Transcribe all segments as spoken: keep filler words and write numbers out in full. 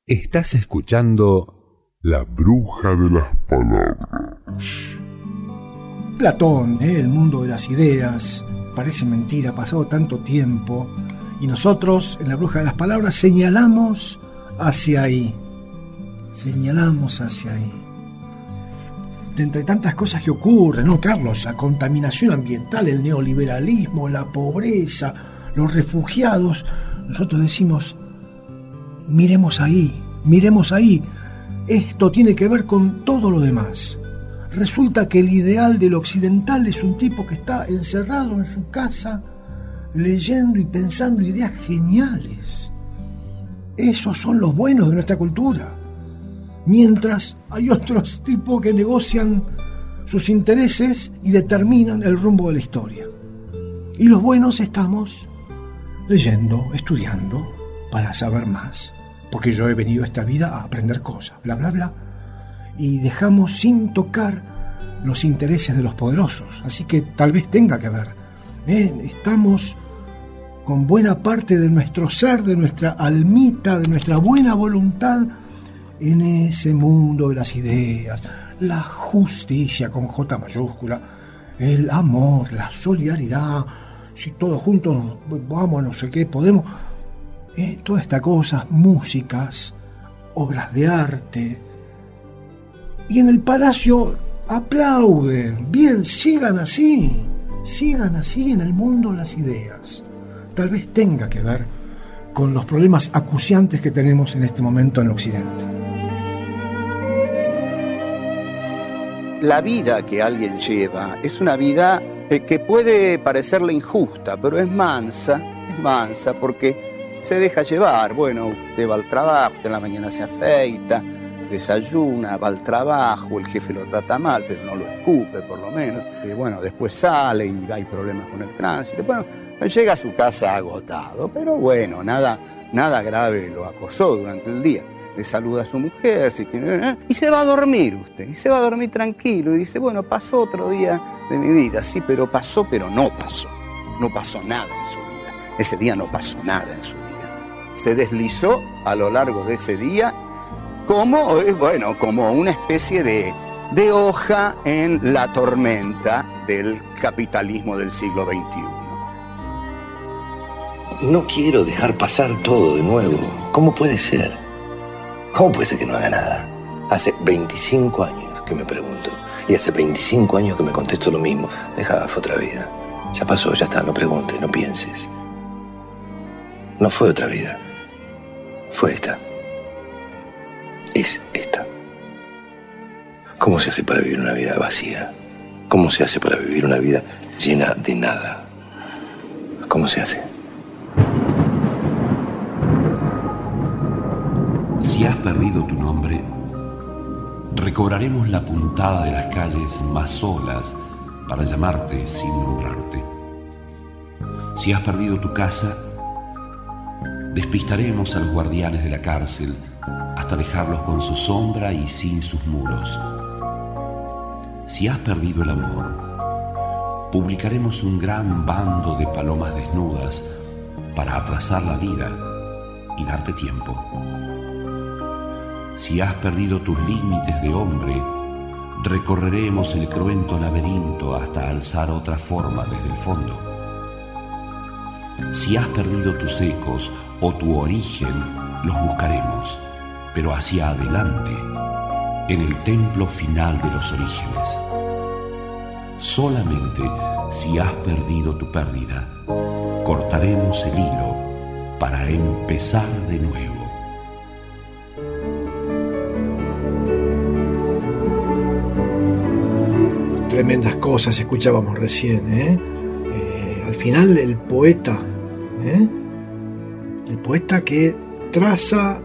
Estás escuchando La Bruja de las Palabras. Platón, ¿eh? El mundo de las ideas. Parece mentira, ha pasado tanto tiempo. Y nosotros, en La Bruja de las Palabras, señalamos hacia ahí. Señalamos hacia ahí. De entre tantas cosas que ocurren, ¿no, Carlos? La contaminación ambiental, el neoliberalismo, la pobreza, los refugiados. Nosotros decimos, miremos ahí, miremos ahí. Esto tiene que ver con todo lo demás. Resulta que el ideal del occidental es un tipo que está encerrado en su casa, leyendo y pensando ideas geniales. Esos son los buenos de nuestra cultura. Mientras hay otros tipos que negocian sus intereses y determinan el rumbo de la historia. Y los buenos estamos leyendo, estudiando, para saber más. Porque yo he venido a esta vida a aprender cosas, bla, bla, bla. Y dejamos sin tocar los intereses de los poderosos. Así que tal vez tenga que ver. ¿eh? Estamos con buena parte de nuestro ser, de nuestra almita, de nuestra buena voluntad, en ese mundo de las ideas, la justicia con J mayúscula, el amor, la solidaridad, si todos juntos vamos a no sé qué, podemos, eh, todas estas cosas, músicas, obras de arte. Y en el palacio aplauden, bien, sigan así, sigan así en el mundo de las ideas. Tal vez tenga que ver con los problemas acuciantes que tenemos en este momento en Occidente. La vida que alguien lleva es una vida que puede parecerle injusta, pero es mansa, es mansa porque se deja llevar. Bueno, usted va al trabajo, usted en la mañana se afeita, desayuna, va al trabajo, el jefe lo trata mal, pero no lo escupe por lo menos. Y bueno, después sale y hay problemas con el tránsito. Bueno, llega a su casa agotado, pero bueno, nada, nada grave lo acosó durante el día. Le saluda a su mujer, si tiene, ¿eh? y se va a dormir usted, y se va a dormir tranquilo, y dice, bueno, pasó otro día de mi vida, sí, pero pasó, pero no pasó, no pasó nada en su vida, ese día no pasó nada en su vida, se deslizó a lo largo de ese día como, bueno, como una especie de, de hoja en la tormenta del capitalismo del siglo veintiuno. No quiero dejar pasar todo de nuevo, ¿cómo puede ser? ¿Cómo puede ser que no haga nada? Hace veinticinco años que me pregunto. Y hace veinticinco años que me contesto lo mismo. Deja, fue otra vida. Ya pasó, ya está, no preguntes, no pienses. No fue otra vida. Fue esta. Es esta. ¿Cómo se hace para vivir una vida vacía? ¿Cómo se hace para vivir una vida llena de nada? ¿Cómo se hace? Si has perdido tu nombre, recobraremos la puntada de las calles más solas para llamarte sin nombrarte. Si has perdido tu casa, despistaremos a los guardianes de la cárcel hasta dejarlos con su sombra y sin sus muros. Si has perdido el amor, publicaremos un gran bando de palomas desnudas para atrasar la vida y darte tiempo. Si has perdido tus límites de hombre, recorreremos el cruento laberinto hasta alzar otra forma desde el fondo. Si has perdido tus ecos o tu origen, los buscaremos, pero hacia adelante, en el templo final de los orígenes. Solamente si has perdido tu pérdida, cortaremos el hilo para empezar de nuevo. Tremendas cosas escuchábamos recién, ¿eh? Eh, al final el poeta, ¿eh? el poeta que traza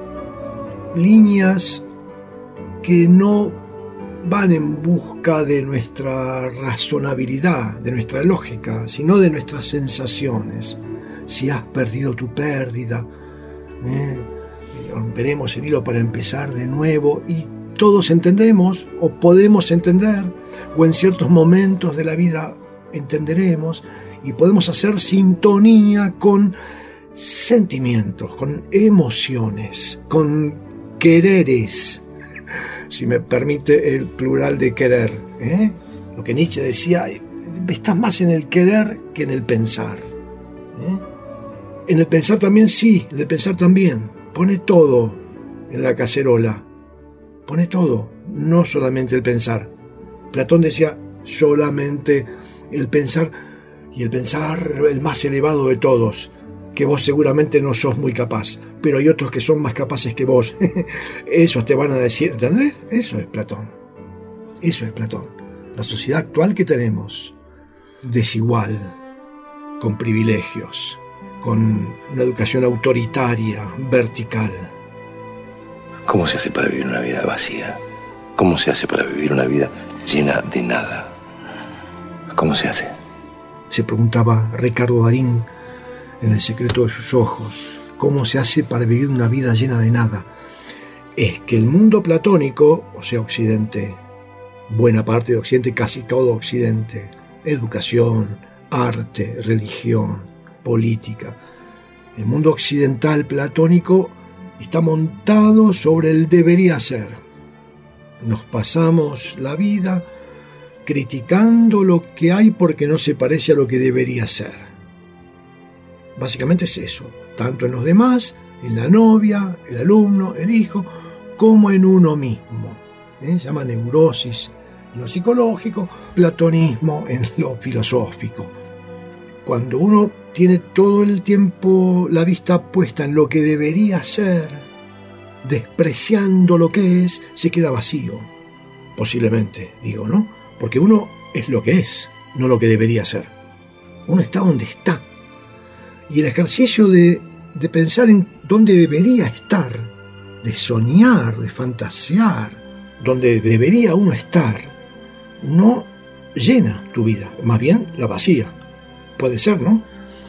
líneas que no van en busca de nuestra razonabilidad, de nuestra lógica, sino de nuestras sensaciones. Si has perdido tu pérdida, ¿eh? romperemos el hilo para empezar de nuevo, y todos entendemos o podemos entender, o en ciertos momentos de la vida entenderemos y podemos hacer sintonía con sentimientos, con emociones, con quereres, si me permite el plural de querer, ¿eh? Lo que Nietzsche decía, estás más en el querer que en el pensar, ¿eh? En el pensar también, sí, en el pensar también, pone todo en la cacerola, pone todo, no solamente el pensar. Platón decía solamente el pensar, y el pensar el más elevado de todos, que vos seguramente no sos muy capaz, pero hay otros que son más capaces que vos. Esos te van a decir, ¿entendés? Eso es Platón. Eso es Platón. La sociedad actual que tenemos, desigual, con privilegios, con una educación autoritaria, vertical. ¿Cómo se hace para vivir una vida vacía? ¿Cómo se hace para vivir una vida llena de nada? ¿Cómo se hace? Se preguntaba Ricardo Darín en El secreto de sus ojos. ¿Cómo se hace para vivir una vida llena de nada? Es que el mundo platónico, o sea, Occidente, buena parte de Occidente, casi todo Occidente, educación, arte, religión, política, el mundo occidental platónico está montado sobre el debería ser. Nos pasamos la vida criticando lo que hay porque no se parece a lo que debería ser. Básicamente es eso, tanto en los demás, en la novia, el alumno, el hijo, como en uno mismo. ¿Eh? Se llama neurosis en lo psicológico, platonismo en lo filosófico. Cuando uno tiene todo el tiempo la vista puesta en lo que debería ser, despreciando lo que es, se queda vacío. Posiblemente, digo, ¿no? Porque uno es lo que es, no lo que debería ser. Uno está donde está. Y el ejercicio de, de pensar en dónde debería estar, de soñar, de fantasear, donde debería uno estar, no llena tu vida, más bien la vacía. Puede ser, ¿no?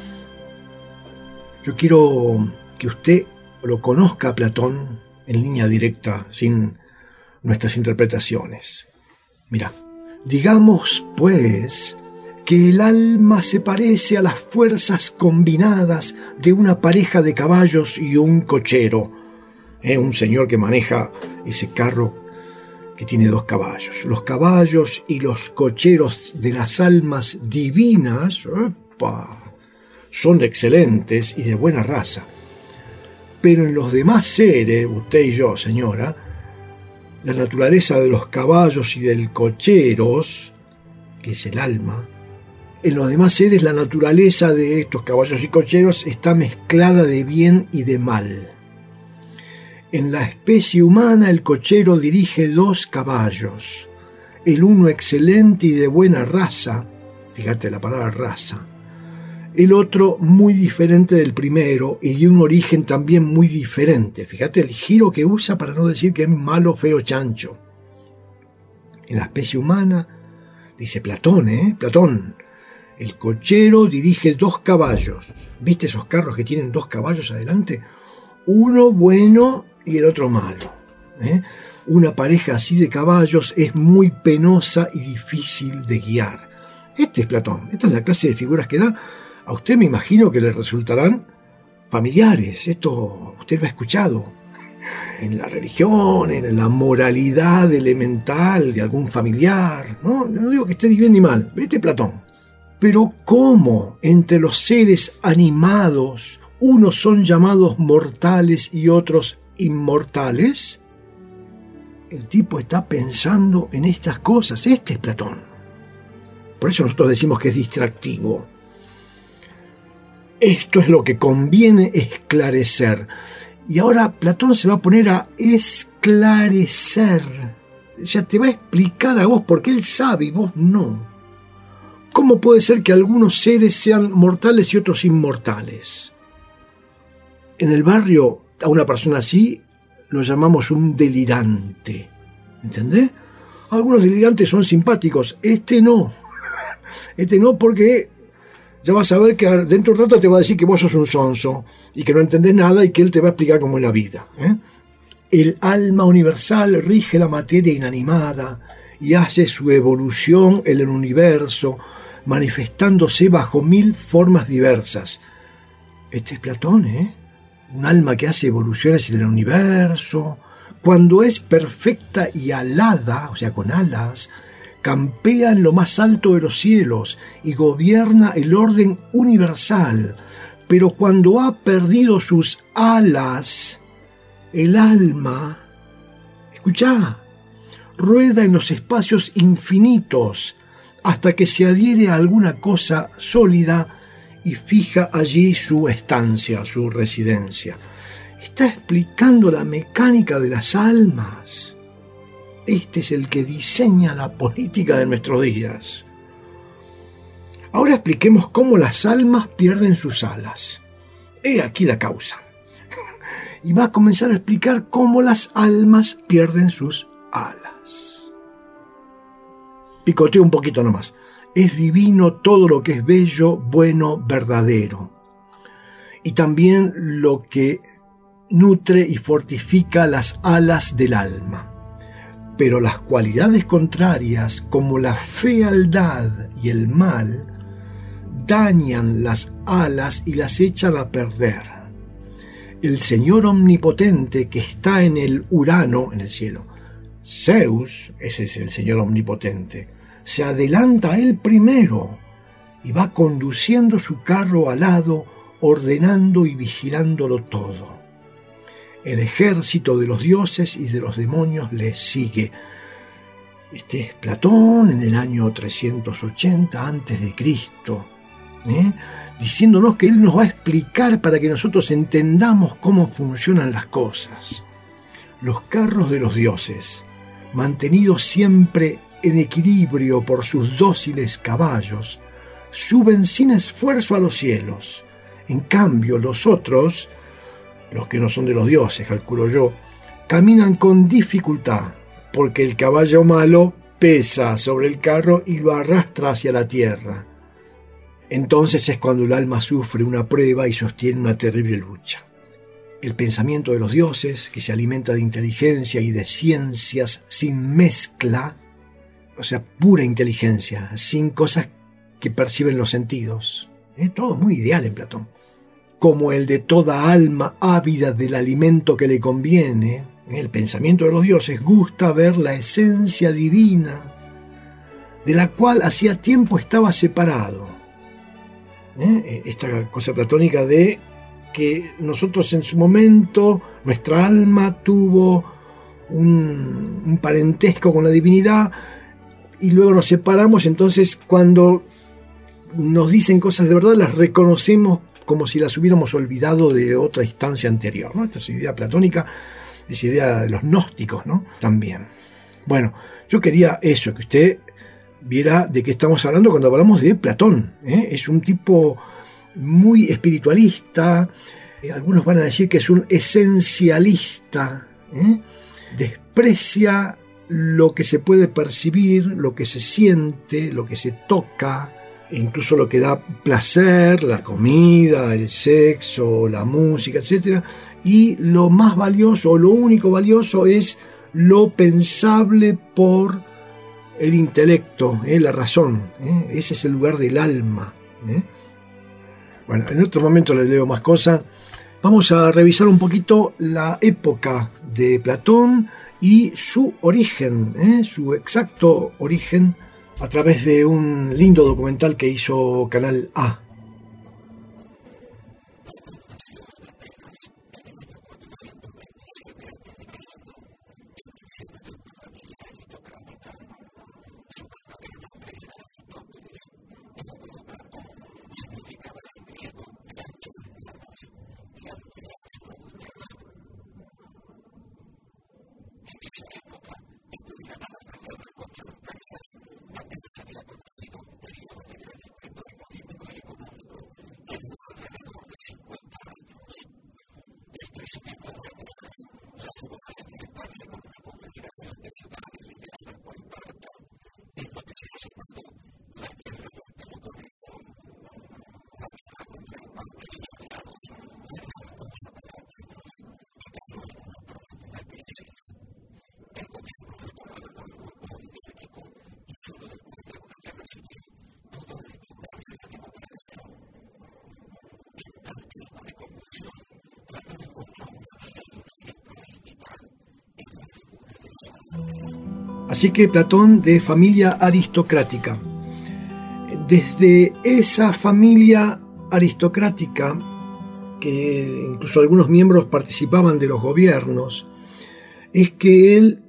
Yo quiero que usted lo conozca a Platón en línea directa, sin nuestras interpretaciones. Mira, digamos, pues, que el alma se parece a las fuerzas combinadas de una pareja de caballos y un cochero, ¿eh? Un señor que maneja ese carro que tiene dos caballos. Los caballos y los cocheros de las almas divinas, ¡epa!, son excelentes y de buena raza. Pero en los demás seres, usted y yo, señora, la naturaleza de los caballos y del cocheros, que es el alma, en los demás seres la naturaleza de estos caballos y cocheros está mezclada de bien y de mal. En la especie humana el cochero dirige dos caballos, el uno excelente y de buena raza, fíjate la palabra raza, el otro muy diferente del primero y de un origen también muy diferente. Fíjate el giro que usa para no decir que es malo, feo, chancho. En la especie humana, dice Platón, ¿eh? Platón, el cochero dirige dos caballos. ¿Viste esos carros que tienen dos caballos adelante? Uno bueno y el otro malo, ¿eh? Una pareja así de caballos es muy penosa y difícil de guiar. Este es Platón. Esta es la clase de figuras que da. A usted me imagino que le resultarán familiares. Esto usted lo ha escuchado en la religión, en la moralidad elemental de algún familiar. No, no digo que esté ni bien ni mal. Este Platón. Pero ¿cómo entre los seres animados unos son llamados mortales y otros inmortales? El tipo está pensando en estas cosas. Este es Platón. Por eso nosotros decimos que es distractivo. Esto es lo que conviene esclarecer. Y ahora Platón se va a poner a esclarecer. Ya te va a explicar a vos porque él sabe y vos no. ¿Cómo puede ser que algunos seres sean mortales y otros inmortales? En el barrio, a una persona así lo llamamos un delirante. ¿Entendés? Algunos delirantes son simpáticos. Este no. Este no porque ya vas a ver que dentro de un rato te va a decir que vos sos un sonso y que no entendés nada y que él te va a explicar cómo es la vida, ¿eh? El alma universal rige la materia inanimada y hace su evolución en el universo, manifestándose bajo mil formas diversas. Este es Platón, ¿eh? Un alma que hace evoluciones en el universo. Cuando es perfecta y alada, o sea, con alas, campea en lo más alto de los cielos y gobierna el orden universal. Pero cuando ha perdido sus alas, el alma, escuchá, rueda en los espacios infinitos hasta que se adhiere a alguna cosa sólida y fija allí su estancia, su residencia. Está explicando la mecánica de las almas. Este es el que diseña la política de nuestros días. Ahora expliquemos cómo las almas pierden sus alas. He aquí la causa. Y va a comenzar a explicar cómo las almas pierden sus alas. Picoteo un poquito nomás. Es divino todo lo que es bello, bueno, verdadero. Y también lo que nutre y fortifica las alas del alma. Pero las cualidades contrarias, como la fealdad y el mal, dañan las alas y las echan a perder. El Señor omnipotente que está en el Urano, en el cielo, Zeus, ese es el Señor omnipotente, se adelanta a él primero y va conduciendo su carro alado, ordenando y vigilándolo todo. El ejército de los dioses y de los demonios le sigue. Este es Platón en el año trescientos ochenta antes de Cristo, ¿eh? diciéndonos que él nos va a explicar para que nosotros entendamos cómo funcionan las cosas. Los carros de los dioses, mantenidos siempre en equilibrio por sus dóciles caballos, suben sin esfuerzo a los cielos. En cambio, los otros, los que no son de los dioses, calculo yo, caminan con dificultad, porque el caballo malo pesa sobre el carro y lo arrastra hacia la tierra. Entonces es cuando el alma sufre una prueba y sostiene una terrible lucha. El pensamiento de los dioses, que se alimenta de inteligencia y de ciencias sin mezcla, o sea, pura inteligencia, sin cosas que perciben los sentidos. ¿Eh? Todo muy ideal en Platón. Como el de toda alma ávida del alimento que le conviene, el pensamiento de los dioses gusta ver la esencia divina, de la cual hacía tiempo estaba separado. ¿Eh? Esta cosa platónica de que nosotros en su momento, nuestra alma tuvo un, un parentesco con la divinidad y luego nos separamos, entonces cuando nos dicen cosas de verdad las reconocemos como si las hubiéramos olvidado de otra instancia anterior, ¿no? Esta es idea platónica, es idea de los gnósticos, ¿no? También. Bueno, yo quería eso, que usted viera de qué estamos hablando cuando hablamos de Platón, ¿eh? Es un tipo muy espiritualista, eh, algunos van a decir que es un esencialista, ¿eh? Desprecia lo que se puede percibir, lo que se siente, lo que se toca, incluso lo que da placer, la comida, el sexo, la música, etcétera. Y lo más valioso, o lo único valioso, es lo pensable por el intelecto, ¿eh? La razón. ¿eh? Ese es el lugar del alma. ¿eh? Bueno, en otro momento les leo más cosas. Vamos a revisar un poquito la época de Platón y su origen, ¿eh? su exacto origen, a través de un lindo documental que hizo Canal A. Así que Platón, de familia aristocrática. Desde esa familia aristocrática, que incluso algunos miembros participaban de los gobiernos, es que él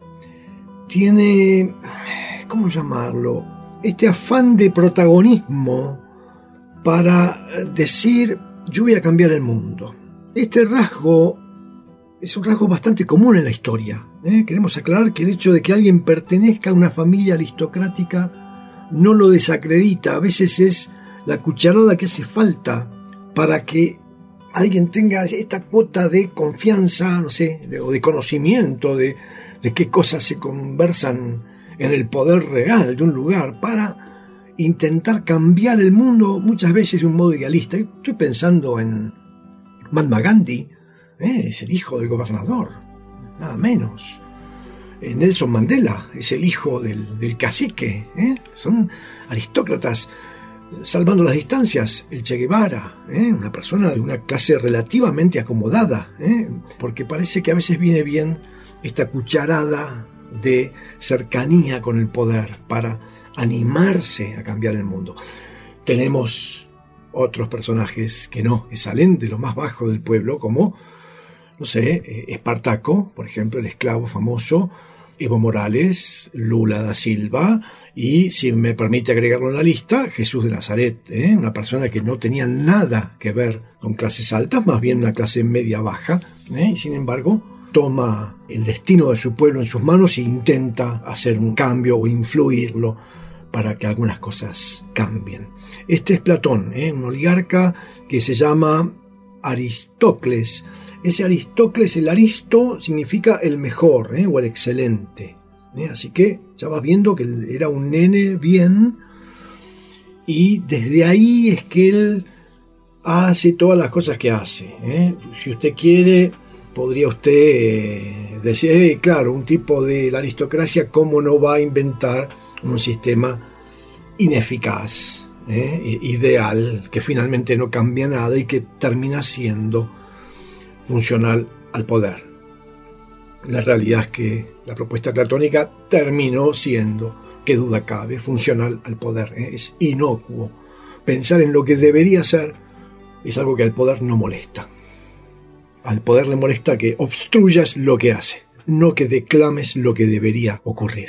tiene, ¿cómo llamarlo?, este afán de protagonismo para decir, yo voy a cambiar el mundo. Este rasgo es un rasgo bastante común en la historia. ¿eh? Queremos aclarar que el hecho de que alguien pertenezca a una familia aristocrática no lo desacredita. A veces es la cucharada que hace falta para que alguien tenga esta cuota de confianza, no sé, de, o de conocimiento de, de qué cosas se conversan en el poder real de un lugar para intentar cambiar el mundo, muchas veces de un modo idealista. Estoy pensando en Mahatma Gandhi, ¿eh? es el hijo del gobernador, nada menos. Eh, Nelson Mandela es el hijo del, del cacique, ¿eh? son aristócratas. Salvando las distancias, el Che Guevara, ¿eh? una persona de una clase relativamente acomodada, ¿eh? porque parece que a veces viene bien esta cucharada de cercanía con el poder para animarse a cambiar el mundo. Tenemos otros personajes que no, que salen de lo más bajo del pueblo, como, no sé, Espartaco, por ejemplo, el esclavo famoso, Evo Morales, Lula da Silva y, si me permite agregarlo en la lista, Jesús de Nazaret, ¿eh? una persona que no tenía nada que ver con clases altas, más bien una clase media-baja, ¿eh? y sin embargo toma el destino de su pueblo en sus manos e intenta hacer un cambio o influirlo para que algunas cosas cambien. Este es Platón, ¿eh? un oligarca que se llama Aristócles. Ese Aristócles, el aristo, significa el mejor, ¿eh? o el excelente. ¿eh? Así que ya vas viendo que él era un nene bien, y desde ahí es que él hace todas las cosas que hace. ¿eh? Si usted quiere, podría usted eh, decir, eh, claro, un tipo de la aristocracia, ¿cómo no va a inventar un sistema ineficaz, ¿eh? ideal, que finalmente no cambia nada y que termina siendo funcional al poder? La realidad es que la propuesta platónica terminó siendo, qué duda cabe, funcional al poder. ¿eh? Es inocuo. Pensar en lo que debería ser es algo que al poder no molesta. Al poder le molesta que obstruyas lo que hace, no que declames lo que debería ocurrir.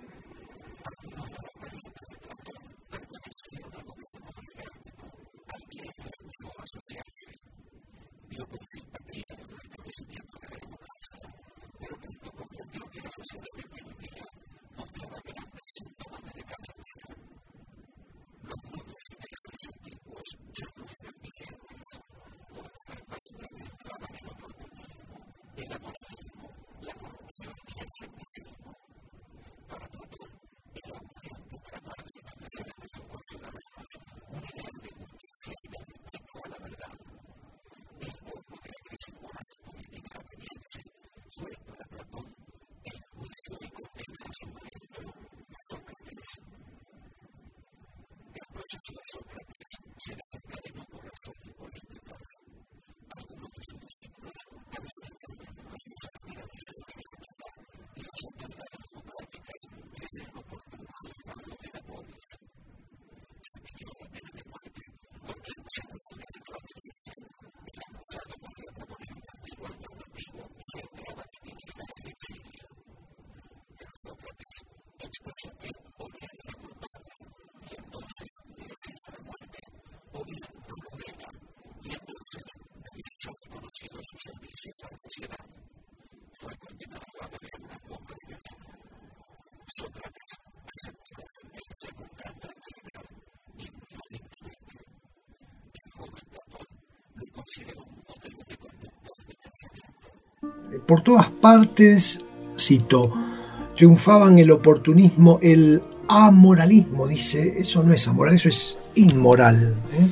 Por todas partes, cito, triunfaban el oportunismo, el amoralismo, dice, eso no es amoral, eso es inmoral,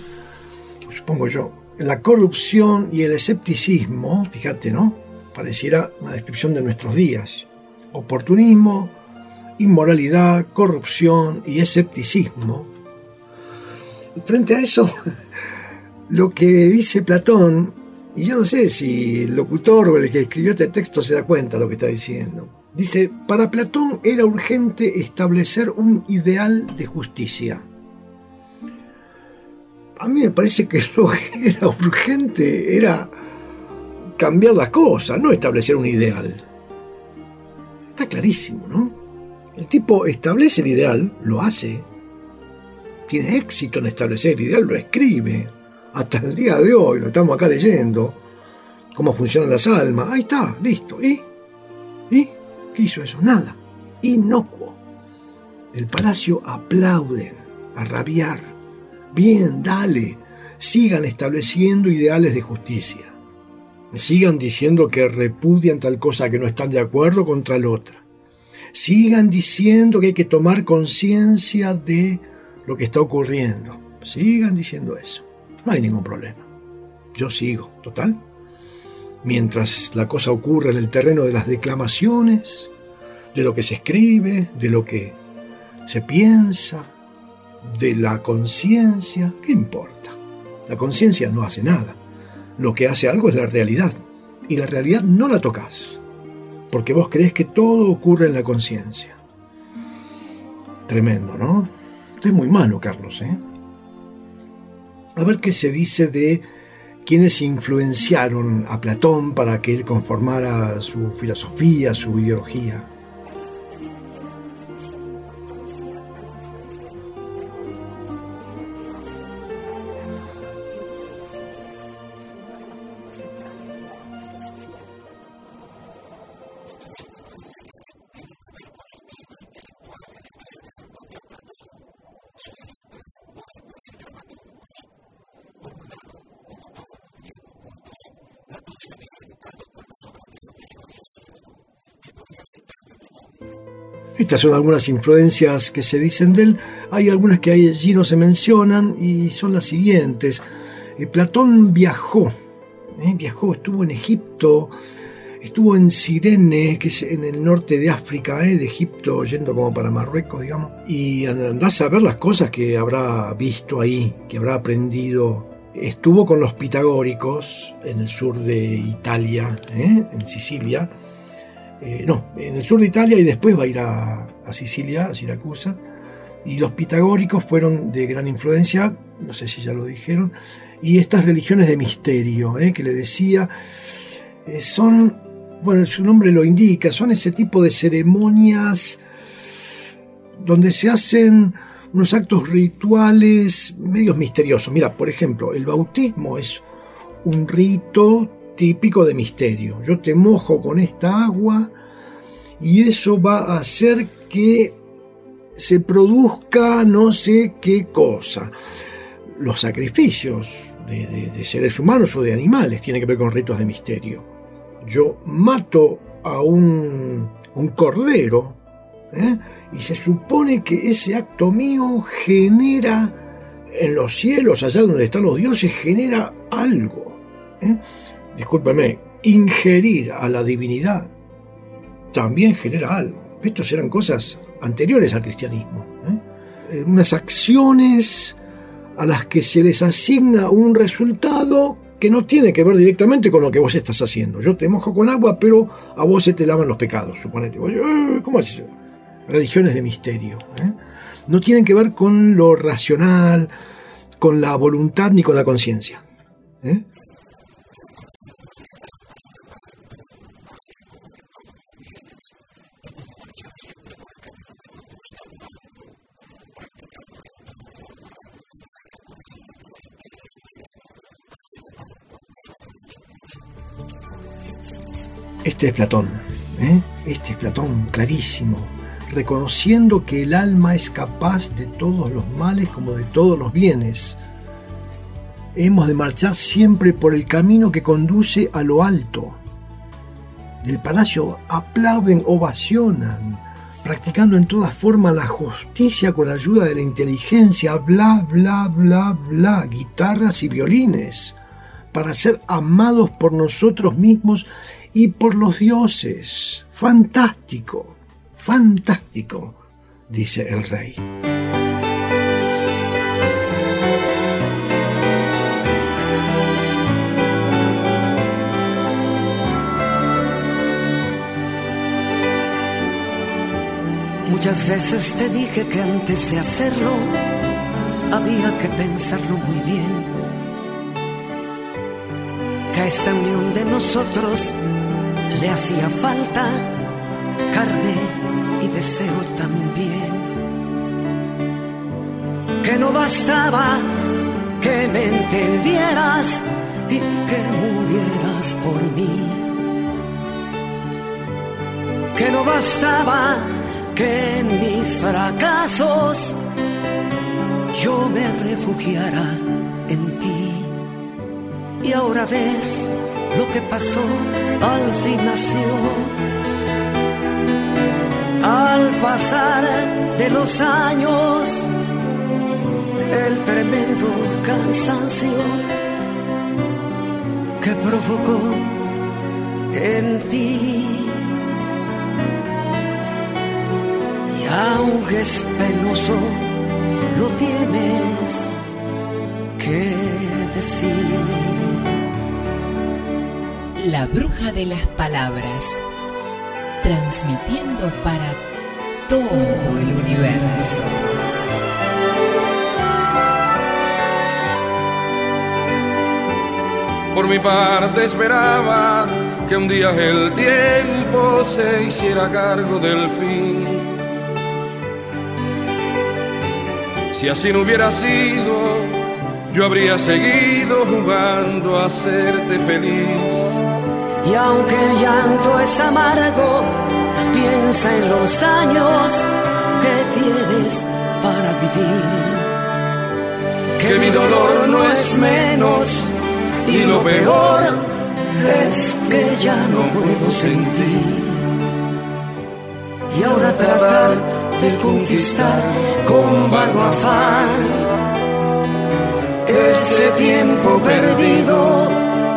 ¿eh? supongo yo, la corrupción y el escepticismo, fíjate, ¿no? Pareciera una descripción de nuestros días. Oportunismo, inmoralidad, corrupción y escepticismo. Frente a eso, lo que dice Platón Y yo no sé si el locutor o el que escribió este texto se da cuenta de lo que está diciendo. Dice, para Platón era urgente establecer un ideal de justicia. A mí me parece que lo que era urgente era cambiar las cosas, no establecer un ideal. Está clarísimo, ¿no? El tipo establece el ideal, lo hace, tiene éxito en establecer el ideal, lo escribe. Hasta el día de hoy, lo estamos acá leyendo, cómo funcionan las almas. Ahí está, listo. ¿Y? ¿Y? ¿Qué hizo eso? Nada. Inocuo. El palacio aplauden, a rabiar. Bien, dale. Sigan estableciendo ideales de justicia. Sigan diciendo que repudian tal cosa que no están de acuerdo contra la otra. Sigan diciendo que hay que tomar conciencia de lo que está ocurriendo. Sigan diciendo eso. No hay ningún problema. Yo sigo, total. Mientras la cosa ocurre en el terreno de las declamaciones, de lo que se escribe, de lo que se piensa, de la conciencia, ¿qué importa? La conciencia no hace nada. Lo que hace algo es la realidad. Y la realidad no la tocas, porque vos creés que todo ocurre en la conciencia. Tremendo, ¿no? Esto es muy malo, Carlos, ¿eh? A ver qué se dice de quienes influenciaron a Platón para que él conformara su filosofía, su ideología. Estas son algunas influencias que se dicen de él. Hay algunas que allí no se mencionan y son las siguientes. Eh, Platón viajó, eh, viajó, estuvo en Egipto, estuvo en Cirene, que es en el norte de África, eh, de Egipto, yendo como para Marruecos, digamos. Y andás a ver las cosas que habrá visto ahí, que habrá aprendido. Estuvo con los pitagóricos en el sur de Italia, eh, en Sicilia. Eh, no, en el sur de Italia y después va a ir a, a Sicilia, a Siracusa. Y los pitagóricos fueron de gran influencia, no sé si ya lo dijeron. Y estas religiones de misterio, eh, que le decía, eh, son, bueno, su nombre lo indica, son ese tipo de ceremonias donde se hacen unos actos rituales medios misteriosos. Mira, por ejemplo, el bautismo es un rito típico de misterio. Yo te mojo con esta agua y eso va a hacer que se produzca no sé qué cosa. Los sacrificios de, de, de seres humanos o de animales tienen que ver con ritos de misterio. Yo mato a un, un cordero, ¿eh? y se supone que ese acto mío genera en los cielos, allá donde están los dioses, genera algo. ¿eh? Discúlpeme, ingerir a la divinidad también genera algo. Estas eran cosas anteriores al cristianismo. ¿eh? Unas acciones a las que se les asigna un resultado que no tiene que ver directamente con lo que vos estás haciendo. Yo te mojo con agua, pero a vos se te lavan los pecados, suponete. ¿Cómo es eso? Religiones de misterio. ¿eh? No tienen que ver con lo racional, con la voluntad ni con la conciencia. ¿eh? Este es Platón, ¿eh? Este es Platón, clarísimo, reconociendo que el alma es capaz de todos los males como de todos los bienes. Hemos de marchar siempre por el camino que conduce a lo alto. Del palacio aplauden, ovacionan, practicando en toda forma la justicia con ayuda de la inteligencia, bla, bla, bla, bla, guitarras y violines, para ser amados por nosotros mismos y por los dioses. Fantástico, fantástico, dice el rey. Muchas veces te dije que antes de hacerlo había que pensarlo muy bien, que a esta unión de nosotros le hacía falta carne y deseo también, que no bastaba que me entendieras y que murieras por mí, que no bastaba que en mis fracasos yo me refugiara en ti. Y ahora ves lo que pasó, al fin nació. Al pasar de los años, el tremendo cansancio que provocó en ti. Y aunque es penoso, lo tienes que decir. La bruja de las palabras, transmitiendo para todo el universo. Por mi parte esperaba que un día el tiempo se hiciera cargo del fin. Si así no hubiera sido, yo habría seguido jugando a hacerte feliz. Y aunque el llanto es amargo, piensa en los años que tienes para vivir. Que mi dolor no es menos y lo peor es que ya no puedo sentir. Y ahora tratar de conquistar con vano afán este tiempo perdido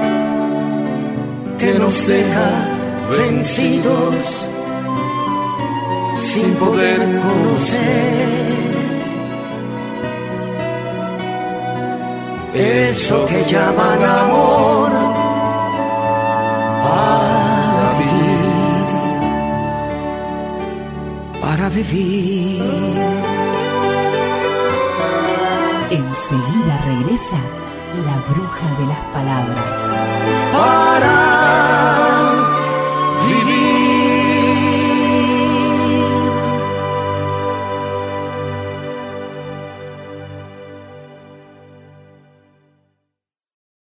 que nos deja vencidos sin poder conocer eso que llaman amor para vivir, para vivir. Enseguida regresa la bruja de las palabras. Para